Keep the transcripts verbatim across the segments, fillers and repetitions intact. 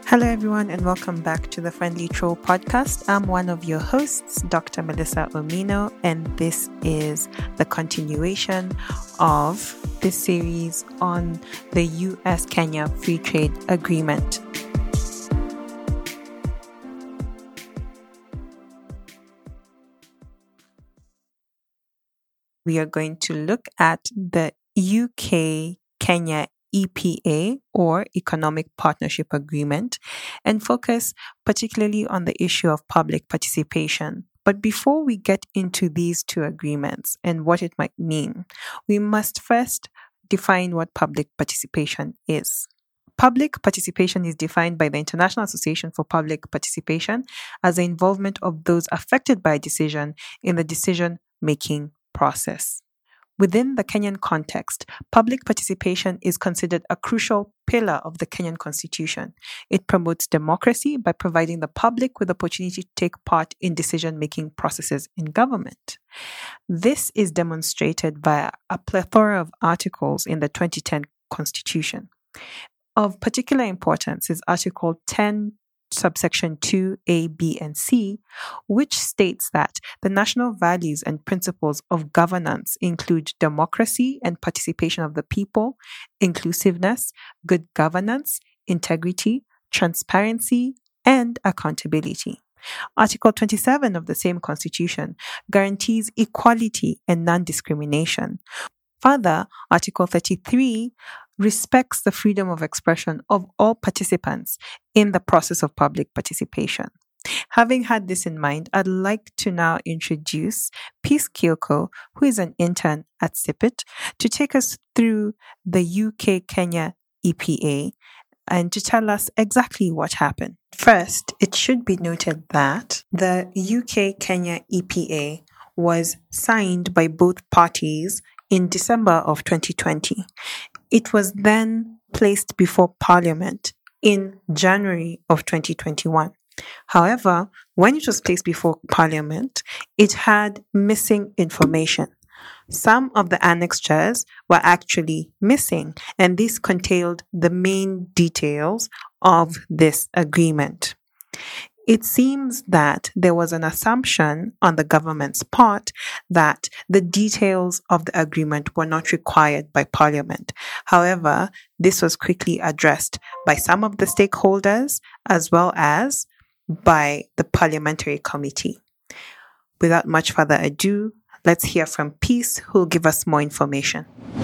Hello, everyone, and welcome back to the Friendly Troll podcast. I'm one of your hosts, Doctor Melissa Omino, and this is the continuation of this series on the U S Kenya Free Trade Agreement. We are going to look at the U K-Kenya E P A or Economic Partnership Agreement and focus particularly on the issue of public participation. But before we get into these two agreements and what it might mean, we must first define what public participation is. Public participation is defined by the International Association for Public Participation as the involvement of those affected by a decision in the decision-making process. Within the Kenyan context, public participation is considered a crucial pillar of the Kenyan Constitution. It promotes democracy by providing the public with the opportunity to take part in decision-making processes in government. This is demonstrated via a plethora of articles in the twenty ten Constitution. Of particular importance is Article ten, subsection two A, B, and C, which states that the national values and principles of governance include democracy and participation of the people, inclusiveness, good governance, integrity, transparency, and accountability. Article twenty-seven of the same Constitution guarantees equality and non-discrimination. Further, Article thirty-three respects the freedom of expression of all participants in the process of public participation. Having had this in mind, I'd like to now introduce Peace Kioko, who is an intern at C I P I T, to take us through the U K-Kenya E P A and to tell us exactly what happened. First, it should be noted that the U K-Kenya E P A was signed by both parties in December of twenty twenty. It was then placed before Parliament in January of twenty twenty-one. However, when it was placed before Parliament, it had missing information. Some of the annexures were actually missing, and this contained the main details of this agreement. It seems that there was an assumption on the government's part that the details of the agreement were not required by Parliament. However, this was quickly addressed by some of the stakeholders as well as by the Parliamentary Committee. Without much further ado, let's hear from Peace, who will give us more information.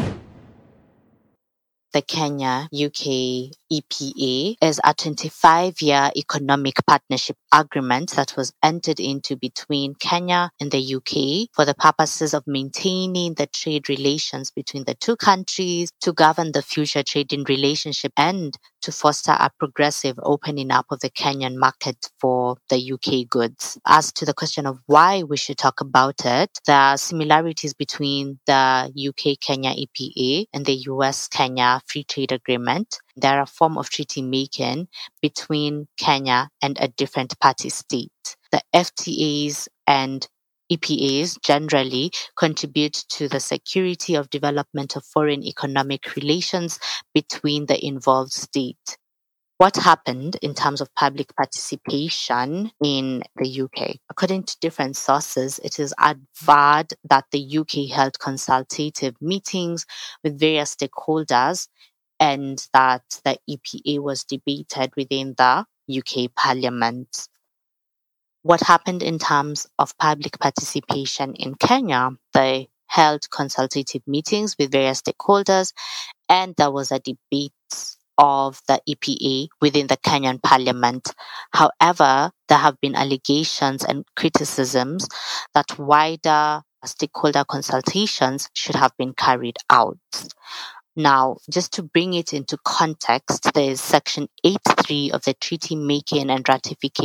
The Kenya-U K E P A is a twenty-five-year economic partnership agreement that was entered into between Kenya and the U K for the purposes of maintaining the trade relations between the two countries, to govern the future trading relationship, and to foster a progressive opening up of the Kenyan market for the U K goods. As to the question of why we should talk about it, there are similarities between the U K-Kenya E P A and the U S-Kenya Free Trade Agreement. They're a form of treaty making between Kenya and a different party state. The F T As and E P As generally contribute to the security of development of foreign economic relations between the involved state. What happened in terms of public participation in the U K? According to different sources, it is averred that the U K held consultative meetings with various stakeholders and that the E P A was debated within the U K Parliament. What happened in terms of public participation in Kenya? They held consultative meetings with various stakeholders, and there was a debate of the E P A within the Kenyan Parliament. However, there have been allegations and criticisms that wider stakeholder consultations should have been carried out. Now, just to bring it into context, there is Section eight point three of the Treaty Making and Ratification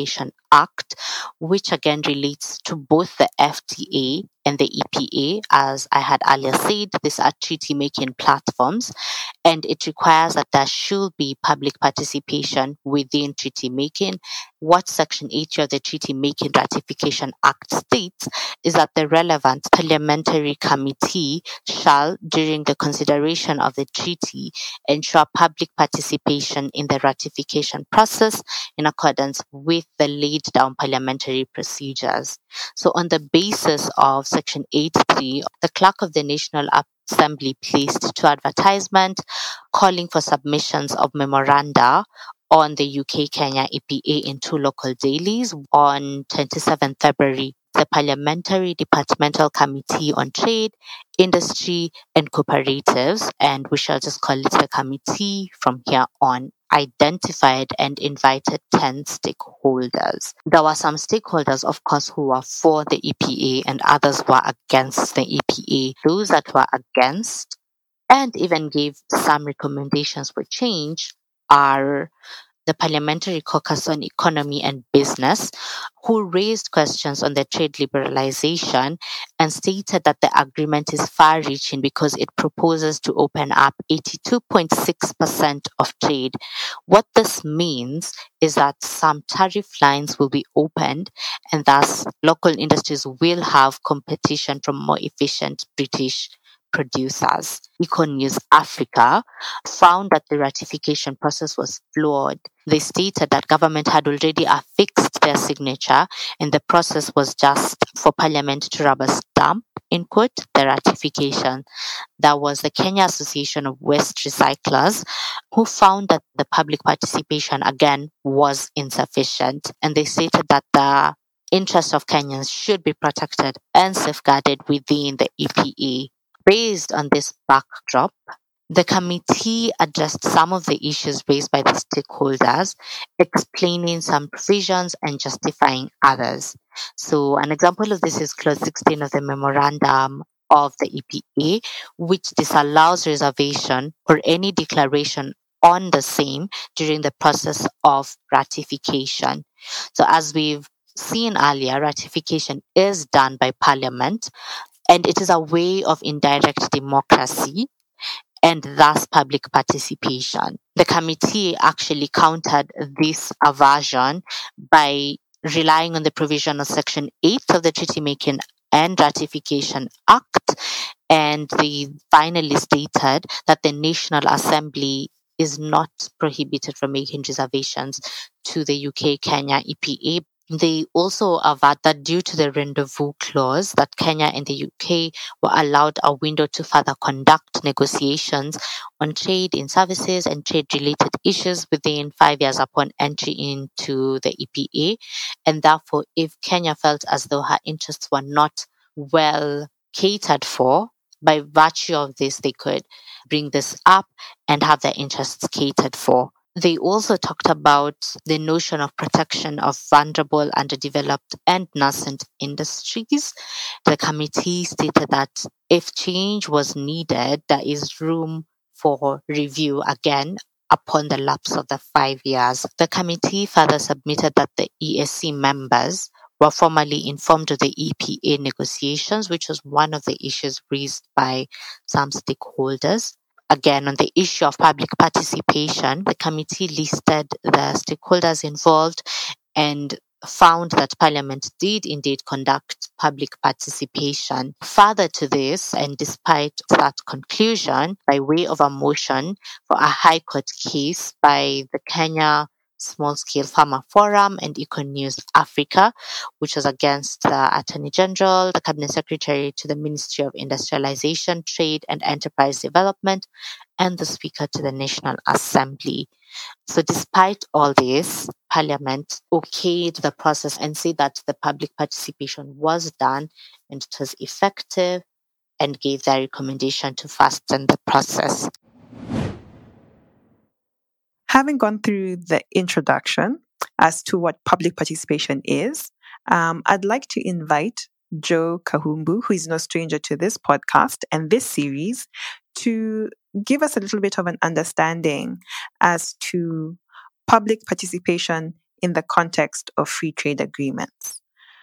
Act, which again relates to both the F T A and the E P A. As I had earlier said, these are treaty making platforms, and it requires that there should be public participation within treaty making. What Section eighty of the Treaty Making Ratification Act states is that the relevant parliamentary committee shall, during the consideration of the treaty, ensure public participation in the ratification process in accordance with the laid down parliamentary procedures. So, on the basis of Section eighty-three, the Clerk of the National Assembly placed to advertisement calling for submissions of memoranda on the U K Kenya E P A in two local dailies on twenty-seventh February. The Parliamentary Departmental Committee on Trade, Industry and Cooperatives, and we shall just call it the committee from here on, identified and invited ten stakeholders. There were some stakeholders, of course, who were for the E P A and others were against the E P A. Those that were against and even gave some recommendations for change are the Parliamentary Caucus on Economy and Business, who raised questions on the trade liberalization and stated that the agreement is far reaching because it proposes to open up eighty-two point six percent of trade. What this means is that some tariff lines will be opened, and thus local industries will have competition from more efficient British producers. Econews Africa found that the ratification process was flawed. They stated that government had already affixed their signature and the process was just for Parliament to rubber stamp, in quote, the ratification. That was the Kenya Association of Waste Recyclers, who found that the public participation again was insufficient, and they stated that the interests of Kenyans should be protected and safeguarded within the E P A. Based on this backdrop, the committee addressed some of the issues raised by the stakeholders, explaining some provisions and justifying others. So, an example of this is Clause sixteen of the Memorandum of the E P A, which disallows reservation or any declaration on the same during the process of ratification. So, as we've seen earlier, ratification is done by Parliament, and it is a way of indirect democracy and thus public participation. The committee actually countered this aversion by relying on the provision of Section eight of the Treaty Making and Ratification Act, and they finally stated that the National Assembly is not prohibited from making reservations to the U K Kenya E P A. They also averred that due to the rendezvous clause, that Kenya and the U K were allowed a window to further conduct negotiations on trade in services and trade-related issues within five years upon entry into the E P A. And therefore, if Kenya felt as though her interests were not well catered for, by virtue of this, they could bring this up and have their interests catered for. They also talked about the notion of protection of vulnerable, underdeveloped, and nascent industries. The committee stated that if change was needed, there is room for review again upon the lapse of the five years. The committee further submitted that the E A C members were formally informed of the E P A negotiations, which was one of the issues raised by some stakeholders. Again, on the issue of public participation, the committee listed the stakeholders involved and found that Parliament did indeed conduct public participation. Further to this, and despite that conclusion, by way of a motion for a High Court case by the Kenya Small Scale Farmer Forum and Econews Africa, which was against the Attorney General, the Cabinet Secretary to the Ministry of Industrialization, Trade and Enterprise Development, and the Speaker to the National Assembly. So despite all this, Parliament okayed the process and said that the public participation was done and it was effective, and gave their recommendation to fasten the process. Having gone through the introduction as to what public participation is, um, I'd like to invite Joe Kahumbu, who is no stranger to this podcast and this series, to give us a little bit of an understanding as to public participation in the context of free trade agreements.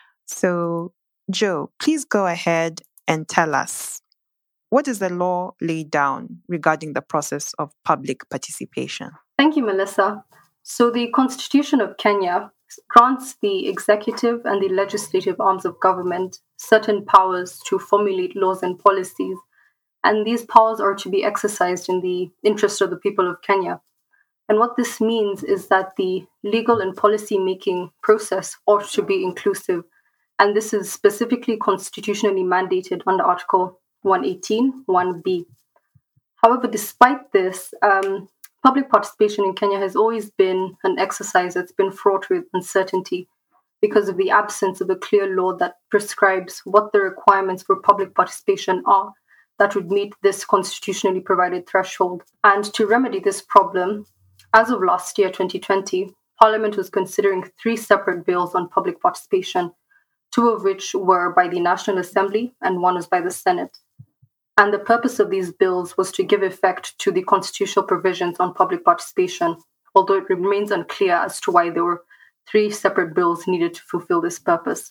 So, Joe, please go ahead and tell us, what does the law lay down regarding the process of public participation? Thank you, Melissa. So the Constitution of Kenya grants the executive and the legislative arms of government certain powers to formulate laws and policies, and these powers are to be exercised in the interest of the people of Kenya. And what this means is that the legal and policy-making process ought to be inclusive, and this is specifically constitutionally mandated under Article one eighteen, one B. However, despite this, um, public participation in Kenya has always been an exercise that's been fraught with uncertainty because of the absence of a clear law that prescribes what the requirements for public participation are that would meet this constitutionally provided threshold. And to remedy this problem, as of last year, twenty twenty, Parliament was considering three separate bills on public participation, two of which were by the National Assembly and one was by the Senate. And the purpose of these bills was to give effect to the constitutional provisions on public participation, although it remains unclear as to why there were three separate bills needed to fulfill this purpose.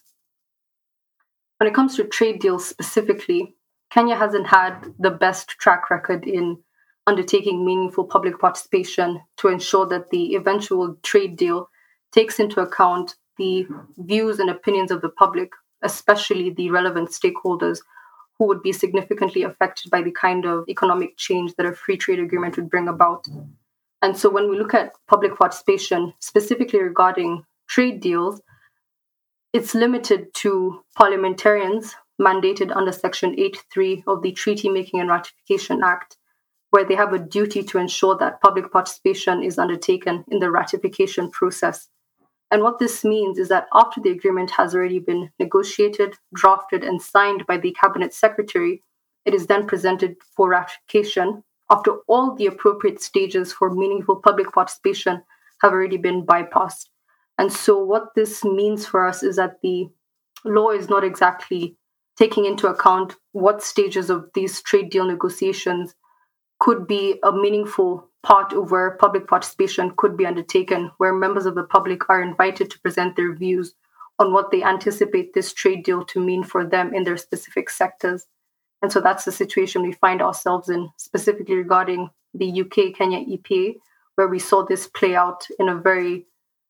When it comes to trade deals specifically, Kenya hasn't had the best track record in undertaking meaningful public participation to ensure that the eventual trade deal takes into account the views and opinions of the public, especially the relevant stakeholders who would be significantly affected by the kind of economic change that a free trade agreement would bring about. And so when we look at public participation, specifically regarding trade deals, it's limited to parliamentarians mandated under Section eight three of the Treaty Making and Ratification Act, where they have a duty to ensure that public participation is undertaken in the ratification process. And what this means is that after the agreement has already been negotiated, drafted, and signed by the Cabinet Secretary, it is then presented for ratification after all the appropriate stages for meaningful public participation have already been bypassed. And so what this means for us is that the law is not exactly taking into account what stages of these trade deal negotiations could be a meaningful part of where public participation could be undertaken, where members of the public are invited to present their views on what they anticipate this trade deal to mean for them in their specific sectors. And so that's the situation we find ourselves in, specifically regarding the U K-Kenya E P A, where we saw this play out in a very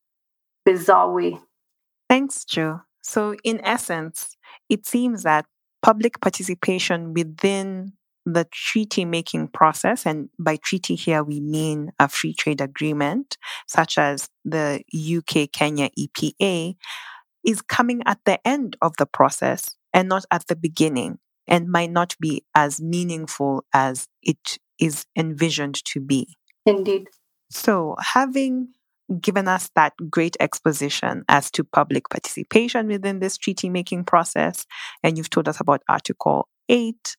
bizarre way. Thanks, Joe. So in essence, it seems that public participation within the treaty-making process, and by treaty here we mean a free trade agreement, such as the U K-Kenya E P A, is coming at the end of the process and not at the beginning, and might not be as meaningful as it is envisioned to be. Indeed. So, having given us that great exposition as to public participation within this treaty-making process, and you've told us about Article eight,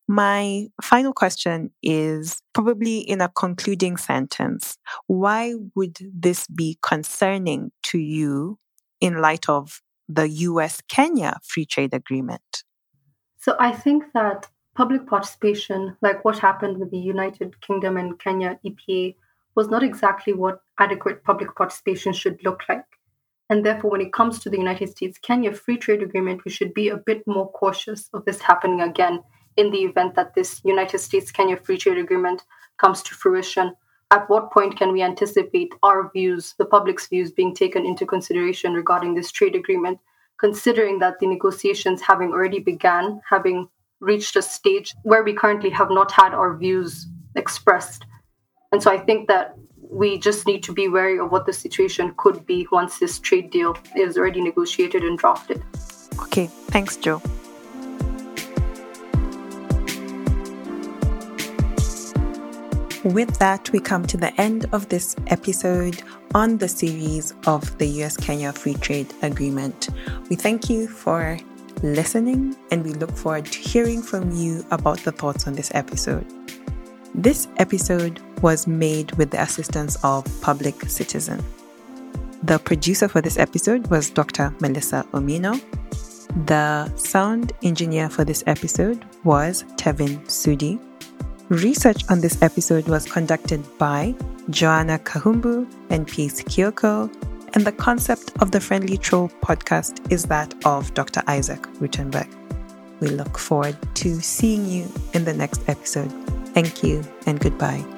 my final question is probably in a concluding sentence. Why would this be concerning to you in light of the U S-Kenya Free Trade Agreement? So I think that public participation, like what happened with the United Kingdom and Kenya E P A, was not exactly what adequate public participation should look like. And therefore, when it comes to the United States-Kenya Free Trade Agreement, we should be a bit more cautious of this happening again in the event that this United States-Kenya Free Trade Agreement comes to fruition. At what point can we anticipate our views, the public's views, being taken into consideration regarding this trade agreement, considering that the negotiations having already begun, having reached a stage where we currently have not had our views expressed? And so I think that we just need to be wary of what the situation could be once this trade deal is already negotiated and drafted. Okay, thanks, Joe. With that, we come to the end of this episode on the series of the U S-Kenya Free Trade Agreement. We thank you for listening, and we look forward to hearing from you about the thoughts on this episode. This episode was made with the assistance of Public Citizen. The producer for this episode was Doctor Melissa Omino. The sound engineer for this episode was Tevin Sudi. Research on this episode was conducted by Joanna Kahumbu and Peace Kyoko. And the concept of the Friendly Troll podcast is that of Doctor Isaac Rutenberg. We look forward to seeing you in the next episode. Thank you and goodbye.